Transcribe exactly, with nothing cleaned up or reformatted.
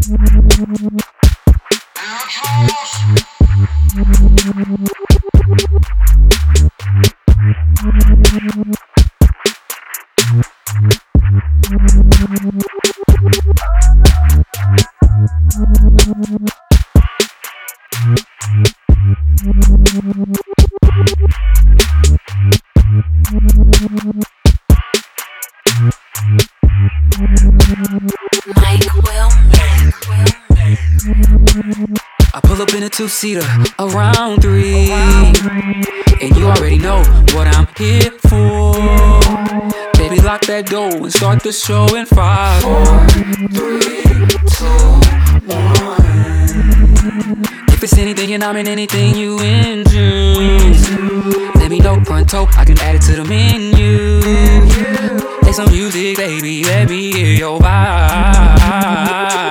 I pull up in a two-seater around three, and you already know what I'm here for. Baby, lock that door and start the show in five, four, three, two, one. If it's anything and I'm in anything you into, let me know pronto, I can add it to the menu. Play some music, baby, let me hear your vibe.